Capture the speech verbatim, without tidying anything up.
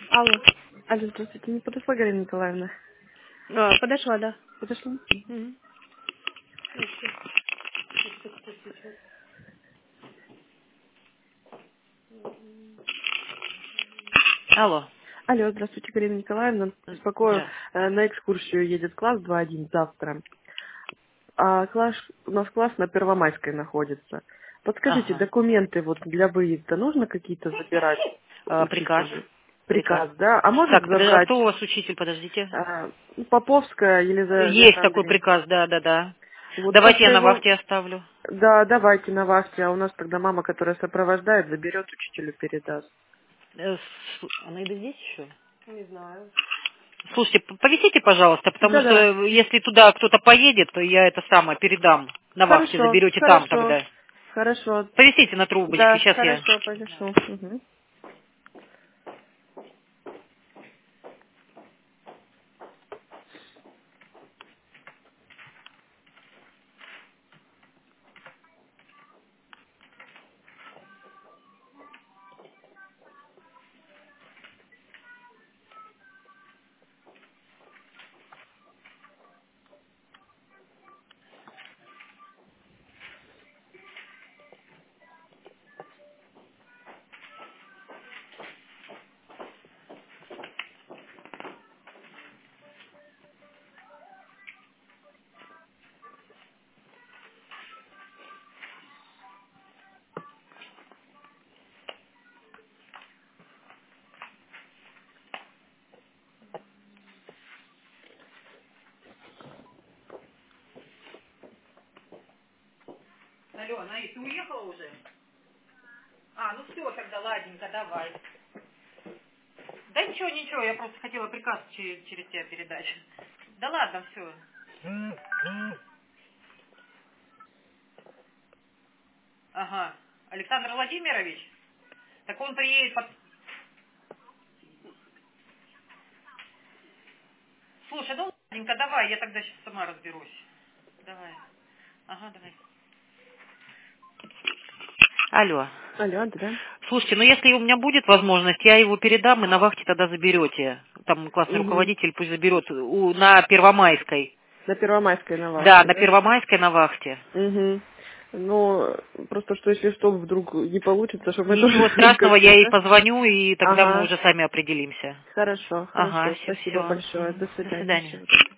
Алло. Алло, здравствуйте. Не подошла Галина Николаевна? А, подошла, да. Подошла? Мгм. Алло. Алло, здравствуйте, Галина Николаевна. Беспокою. Здравствуйте. Э, На экскурсию едет класс два один завтра. А класс, у нас класс на Первомайской находится. Подскажите, Ага. документы вот для выезда нужно какие-то забирать А, приказ. учителю? Приказ. Приказ, да? А может Так, подожди, а забрать кто у вас учитель, подождите? э, ну, Поповская Есть Елизавета такой Андреевна? приказ, да, да, да. Вот Давайте как-то я на его... вахте оставлю. Да, давайте на вахте, а у нас тогда мама, которая сопровождает, заберет учителю, передаст. Э, с- А найду здесь еще? Не знаю. Слушайте, п- повесите, пожалуйста, потому что Да-да. э, если туда кто-то поедет, то я это самое передам. На вахте Хорошо, заберете там хорошо, тогда. хорошо. Повесите на трубочке, Да, сейчас я... хорошо, повешу. Мгм. Алло, Наис, ты уехала уже? А, ну все, тогда ладненько, давай. Да ничего, ничего, я просто хотела приказ через, через тебя передать. Да ладно, все. Ага. Александр Владимирович? Так он приедет под... Слушай, ну ладненько, давай, я тогда сейчас сама разберусь. Давай. Ага, давай. Алло. Алло, да, да. Слушайте, ну если у меня будет возможность, я его передам, и на вахте тогда заберете. Там классный Угу. руководитель пусть заберет у, на Первомайской. На Первомайской на Да, вахте, на да? Первомайской на вахте. Угу. Ну, просто что, если что, вдруг не получится, чтобы мы тоже Ничего не страшного, я как-то, ей да? позвоню, и тогда мы Все. уже сами определимся. Хорошо, Ага, хорошо. все, Спасибо все. большое. До До свидания. свидания. Всего доброго.